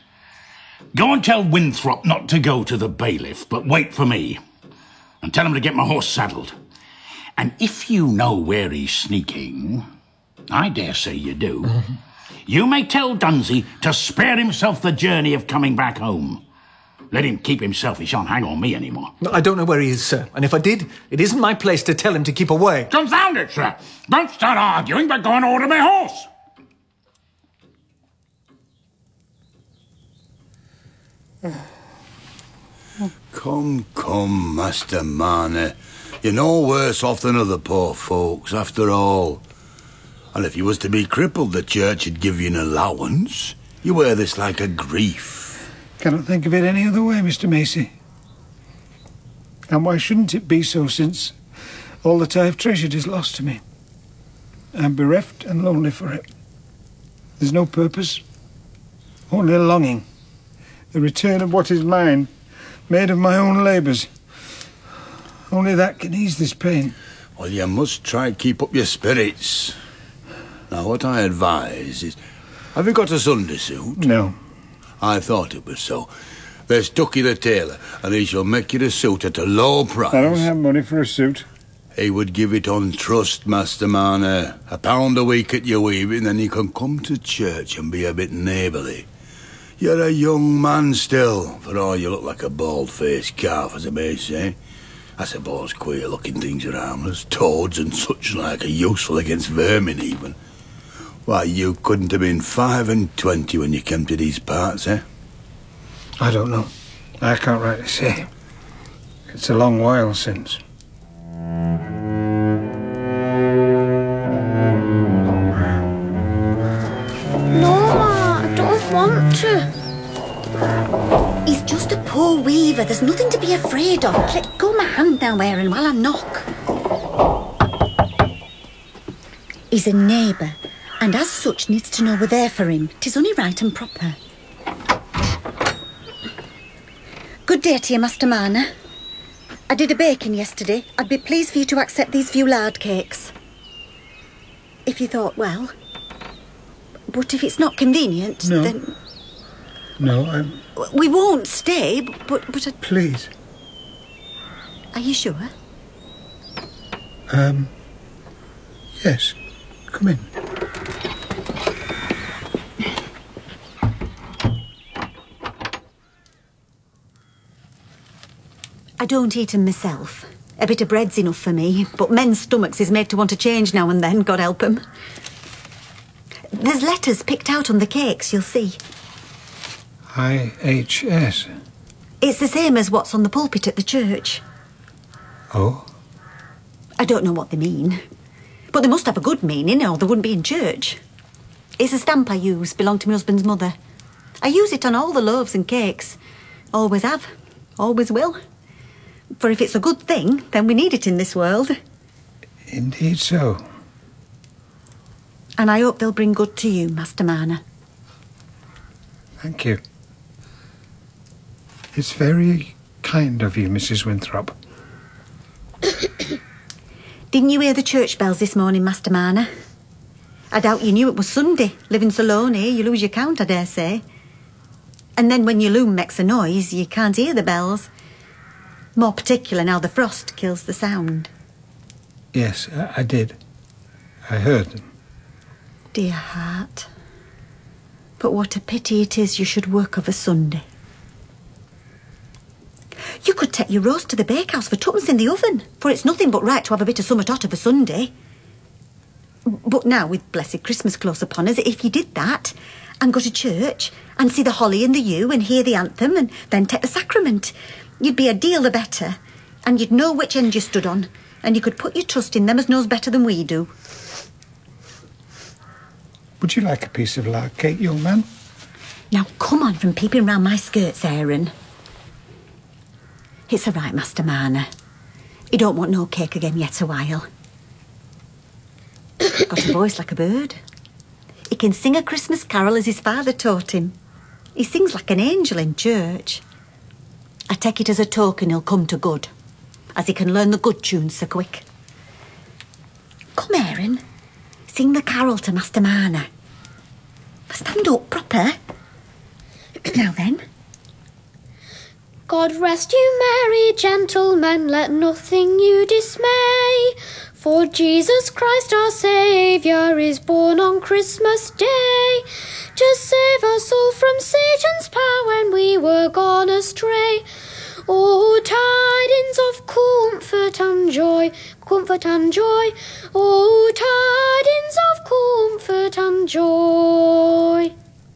Speaker 16: Go and tell Winthrop not to go to the bailiff, but wait for me. And tell him to get my horse saddled. And if you know where he's sneaking, I dare say you do, you may tell Dunsey to spare himself the journey of coming back home. Let him keep himself. He shan't hang on me anymore.
Speaker 6: I don't know where he is, sir. And if I did, it isn't my place to tell him to keep away.
Speaker 16: Confound it, sir. Don't start arguing, but go and order my horse.
Speaker 5: Come, Master Marner. You're no worse off than other poor folks, after all. And if you was to be crippled, the church would give you an allowance. You wear this like a grief.
Speaker 2: Cannot think of it any other way, Mr. Macy. And why shouldn't it be so, since all that I have treasured is lost to me? I'm bereft and lonely for it. There's no purpose, only a longing. The return of what is mine, made of my own labours. Only that can ease this pain.
Speaker 5: Well, you must try to keep up your spirits. Now, what I advise is... Have you got a Sunday suit?
Speaker 2: No.
Speaker 5: I thought it was so. There's Tucky the tailor, and he shall make you a suit at a low price.
Speaker 2: I don't have money for a suit.
Speaker 5: He would give it on trust, Master Marner. £1 a week at your weaving, then you can come to church and be a bit neighbourly. You're a young man still, for all you look like a bald-faced calf, as I may say. I suppose queer-looking things are harmless. Toads and such like are useful against vermin, even. Why, you couldn't have been 25 when you came to these parts, eh?
Speaker 2: I don't know. I can't rightly say. It's a long while since.
Speaker 11: No, I don't want to. He's just a poor weaver. There's nothing to be afraid of. Let go my hand now, Aaron, while I knock. He's a neighbour, and as such needs to know we're there for him. 'Tis only right and proper. Good day to you, Master Marner. I did a baking yesterday. I'd be pleased for you to accept these few lard cakes. If you thought well. But if it's not convenient,
Speaker 2: No.
Speaker 11: then...
Speaker 2: No,
Speaker 11: We won't stay, but
Speaker 2: Please.
Speaker 11: Are you sure?
Speaker 2: Yes. Come in.
Speaker 11: I don't eat 'em myself. A bit of bread's enough for me, but men's stomachs is made to want to change now and then, God help 'em. There's letters picked out on the cakes, you'll see.
Speaker 2: IHS.
Speaker 11: It's the same as what's on the pulpit at the church.
Speaker 2: Oh?
Speaker 11: I don't know what they mean. But they must have a good meaning or they wouldn't be in church. It's a stamp I use, belonged to my husband's mother. I use it on all the loaves and cakes. Always have, always will. For if it's a good thing, then we need it in this world.
Speaker 2: Indeed so.
Speaker 11: And I hope they'll bring good to you, Master Marner.
Speaker 2: Thank you. It's very kind of you, Mrs. Winthrop.
Speaker 11: Didn't you hear the church bells this morning, Master Marner? I doubt you knew it was Sunday. Living so lone here, you lose your count, I dare say. And then when your loom makes a noise, you can't hear the bells. More particular now the frost kills the sound.
Speaker 2: Yes, I did. I heard them.
Speaker 11: Dear heart. But what a pity it is you should work of a Sunday. You could take your roast to the bakehouse for twopence in the oven, for it's nothing but right to have a bit of summat hot of a Sunday. But now, with blessed Christmas close upon us, if you did that, and go to church, and see the holly and the yew, and hear the anthem, and then take the sacrament, you'd be a deal the better, and you'd know which end you stood on, and you could put your trust in them as knows better than we do.
Speaker 2: Would you like a piece of lard cake, young man?
Speaker 11: Now, come on from peeping round my skirts, Aaron. It's all right, Master Marner. He don't want no cake again yet a while. Got a voice like a bird. He can sing a Christmas carol as his father taught him. He sings like an angel in church. I take it as a token he'll come to good, as he can learn the good tunes so quick. Come, Aaron. Sing the carol to Master Marner. Stand up proper. Now then.
Speaker 17: God rest you merry gentlemen, let nothing you dismay. For Jesus Christ our Saviour is born on Christmas Day, to save us all from Satan's power when we were gone astray. Oh, tidings of comfort and joy, comfort and joy. Oh, tidings of comfort and joy.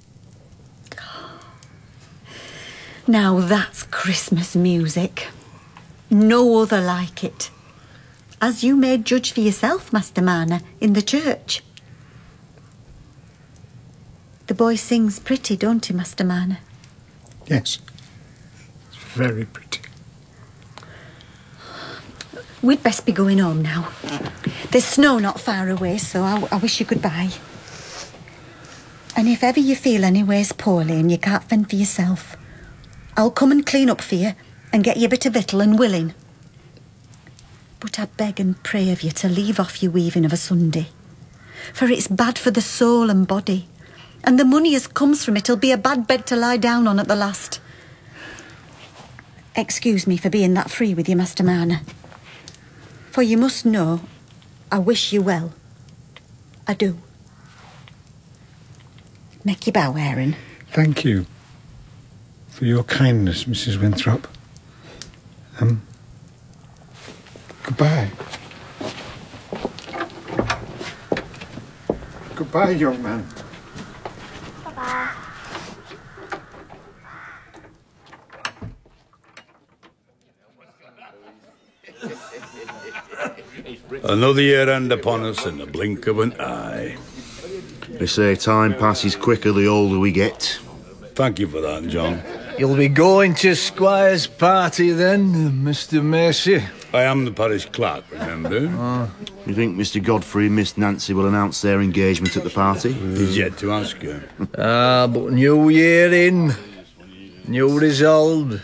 Speaker 11: Now that's Christmas music. No other like it. As you may judge for yourself, Master Marner, in the church. The boy sings pretty, don't he, Master Marner?
Speaker 2: Yes. It's very pretty.
Speaker 11: We'd best be going home now. There's snow not far away, so I wish you goodbye. And if ever you feel anyways poorly and you can't fend for yourself, I'll come and clean up for you and get you a bit of victual and willing. But I beg and pray of you to leave off your weaving of a Sunday, for it's bad for the soul and body, and the money as comes from it'll be a bad bed to lie down on at the last. Excuse me for being that free with you, Master Marner, for you must know I wish you well. I do. Make your bow, Aaron.
Speaker 2: Thank you for your kindness, Mrs. Winthrop. Goodbye. Goodbye, young man.
Speaker 17: Bye-bye.
Speaker 5: Another year end upon us in the blink of an eye.
Speaker 7: They say time passes quicker the older we get.
Speaker 5: Thank you for that, John.
Speaker 6: You'll be going to Squire's party then, Mr. Macy?
Speaker 5: I am the parish clerk, remember?
Speaker 7: You think Mr. Godfrey and Miss Nancy will announce their engagement at the party?
Speaker 5: He's yet to ask her.
Speaker 6: But new year in, new resolve.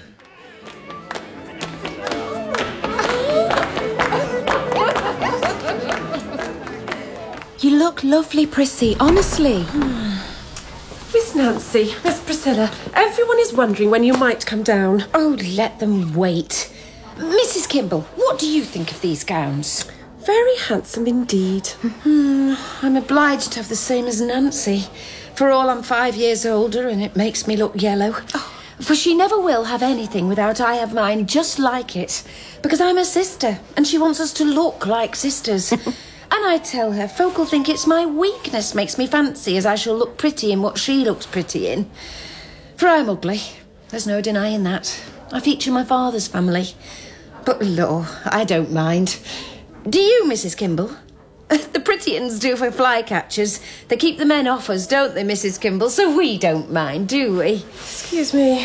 Speaker 10: You look lovely, Prissy, honestly.
Speaker 18: Miss Nancy, Miss Priscilla, everyone is wondering when you might come down.
Speaker 8: Oh, let them wait. Mrs. Kimball, what do you think of these gowns?
Speaker 18: Very handsome indeed.
Speaker 8: I'm obliged to have the same as Nancy. For all I'm 5 years older and it makes me look yellow. For she never will have anything without I have mine just like it. Because I'm her sister and she wants us to look like sisters. And I tell her, folk'll think it's my weakness makes me fancy as I shall look pretty in what she looks pretty in. For I'm ugly. There's no denying that. I feature my father's family. But, law, I don't mind. Do you, Mrs. Kimball? The pretty uns do for flycatchers. They keep the men off us, don't they, Mrs. Kimball? So we don't mind, do we?
Speaker 18: Excuse me.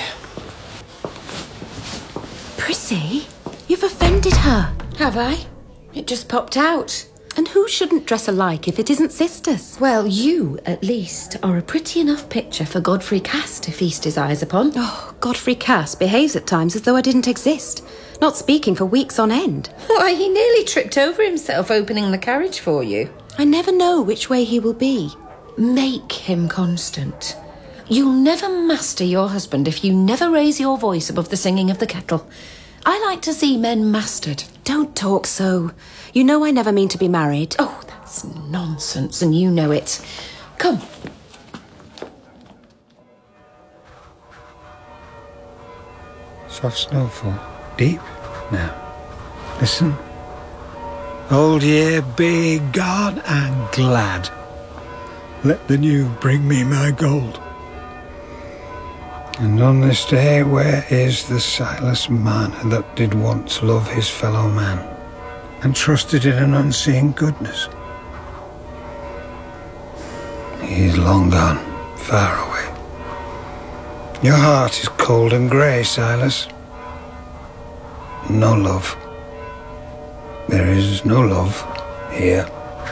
Speaker 10: Prissy, you've offended her.
Speaker 8: Have I? It just popped out.
Speaker 10: And who shouldn't dress alike if it isn't sisters?
Speaker 8: Well, you, at least, are a pretty enough picture for Godfrey Cass to feast his eyes upon.
Speaker 10: Oh, Godfrey Cass behaves at times as though I didn't exist. Not speaking for weeks on end.
Speaker 8: Why, he nearly tripped over himself opening the carriage for you.
Speaker 10: I never know which way he will be.
Speaker 8: Make him constant. You'll never master your husband if you never raise your voice above the singing of the kettle. I like to see men mastered.
Speaker 10: Don't talk so. You know I never mean to be married.
Speaker 8: Oh, that's nonsense, and you know it. Come.
Speaker 2: Soft snowfall. Deep now. Listen. Old year, be gone and glad. Let the new bring me my gold. And on this day, where is the sightless man that did once love his fellow man, and trusted in an unseen goodness? He is long gone, far away. Your heart is cold and grey, Silas. No love. There is no love here.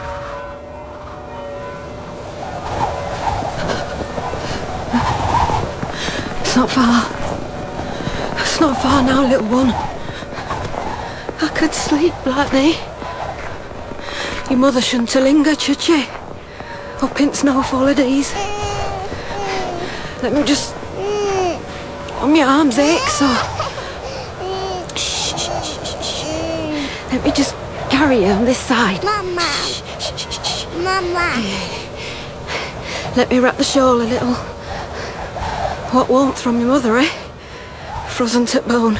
Speaker 19: It's not far. It's not far now, little one. I could sleep like thee. Your mother shouldn't have lingered, should she? Up in snowfall of days. Let me just... my arms ache so... Let me just carry you on this side.
Speaker 17: Mama. Mama.
Speaker 19: Let me wrap the shawl a little. What warmth from your mother, eh? Frozen to bone.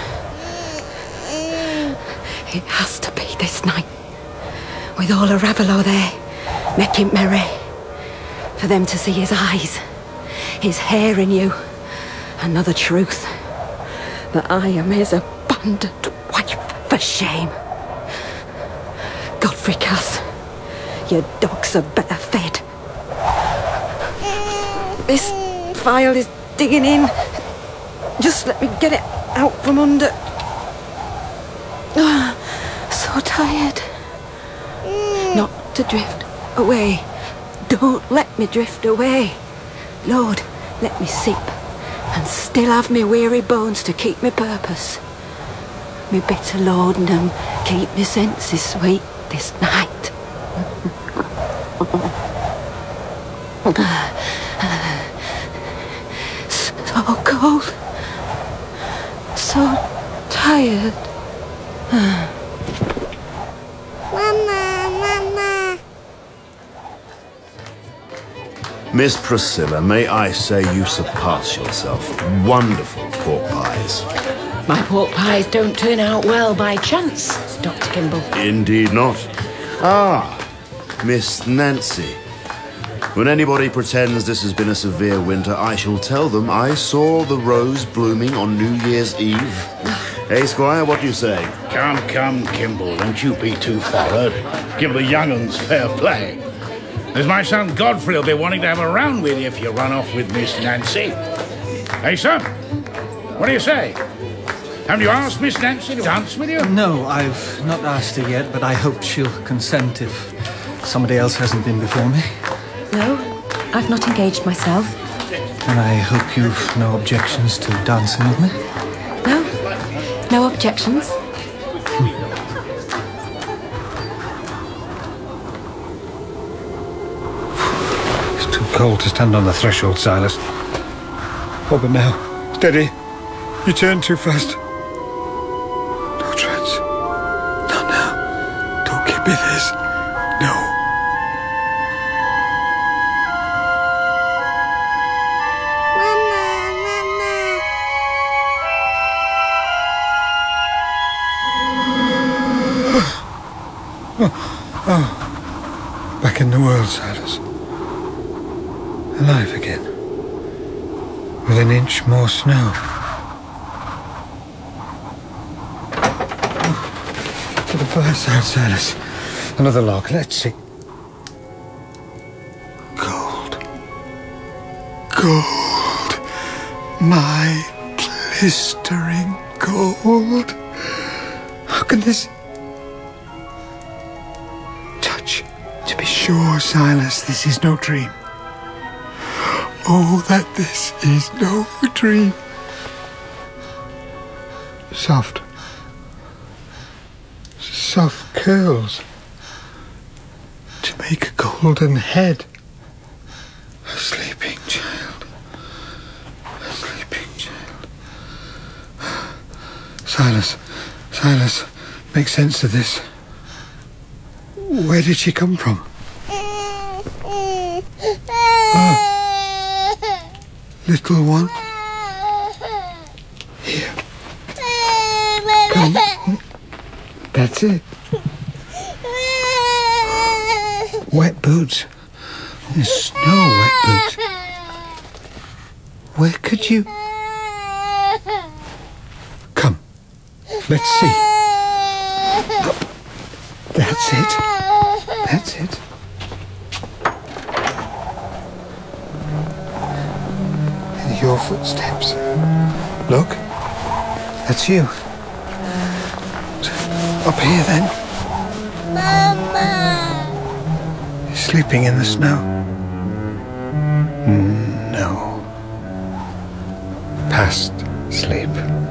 Speaker 19: It has to be this night. With all a Raveloe there, making merry. For them to see his eyes, his hair in you, and know the truth. That I am his abandoned wife for shame. Godfrey Cass, your dogs are better fed. This file is digging in. Just let me get it out from under. Oh, so tired. Not to drift away. Don't let me drift away. Lord, let me sip and still have me weary bones to keep me purpose. Me bitter laudanum keep me senses sweet this night. So cold. So tired.
Speaker 17: Mama.
Speaker 7: Miss Priscilla, may I say you surpass yourself. Wonderful pork pies.
Speaker 8: My pork pies don't turn out well by chance, Dr. Kimball.
Speaker 7: Indeed not. Ah, Miss Nancy. When anybody pretends this has been a severe winter, I shall tell them I saw the rose blooming on New Year's Eve. Hey, Squire, what do you say?
Speaker 16: Come, Kimball, don't you be too forward. Give the young uns fair play. There's my son Godfrey will be wanting to have a round with you if you run off with Miss Nancy. Hey, son, what do you say? Have you asked Miss Nancy to dance with you?
Speaker 6: No, I've not asked her yet, but I hope she'll consent if somebody else hasn't been before me.
Speaker 10: No, I've not engaged myself.
Speaker 6: And I hope you've no objections to dancing with me?
Speaker 10: No objections.
Speaker 2: It's too cold to stand on the threshold, Silas. Oh, but now. Steady. You turn too fast. No treads. Not now. Don't give me this. No. Oh, back in the world, Silas. Alive again. With an inch more snow. Silas. Another log. Let's see. Gold. My blistering gold. How can this... Touch. To be sure, Silas, this is no dream. Oh, that this is no dream. Soft curls to make a golden head. A sleeping child. Silas, make sense of this. Where did she come from? Little one. Here. Come. That's it. Wet boots. Snow wet boots. Where could you... Come. Let's see. Up. That's it. Your footsteps. Look. That's you. Up here, then. Mama! Sleeping in the snow? No. Past sleep.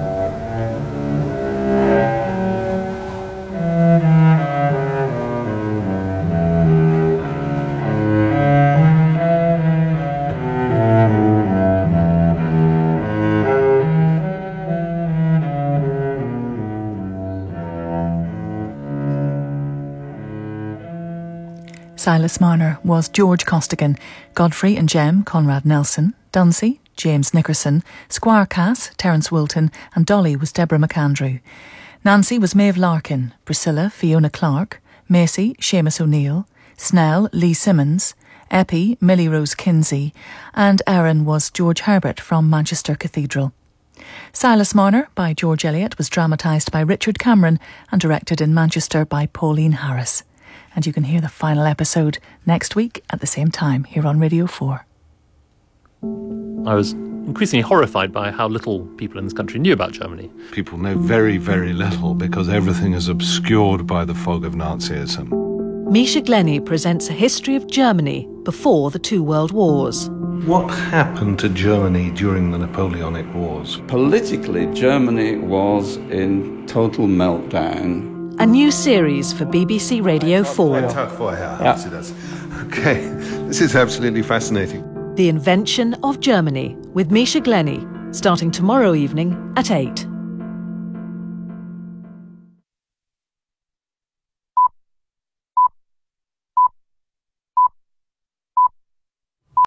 Speaker 1: Silas Marner was George Costigan, Godfrey and Jem, Conrad Nelson, Dunsey, James Nickerson, Squire Cass, Terence Wilton, and Dolly was Deborah McAndrew. Nancy was Maeve Larkin, Priscilla, Fiona Clark, Macy, Seamus O'Neill, Snell, Lee Simmons, Eppie, Millie Rose Kinsey, and Aaron was George Herbert from Manchester Cathedral. Silas Marner by George Eliot was dramatised by Richard Cameron and directed in Manchester by Pauline Harris. And you can hear the final episode next week at the same time here on Radio 4.
Speaker 20: I was increasingly horrified by how little people in this country knew about Germany.
Speaker 21: People know very, very little because everything is obscured by the fog of Nazism.
Speaker 22: Misha Glenny presents a history of Germany before the two world wars.
Speaker 21: What happened to Germany during the Napoleonic Wars?
Speaker 23: Politically, Germany was in total meltdown.
Speaker 22: A new series for BBC Radio 4.
Speaker 21: Okay, this is absolutely fascinating.
Speaker 22: The Invention of Germany with Misha Glenny, starting tomorrow evening at 8.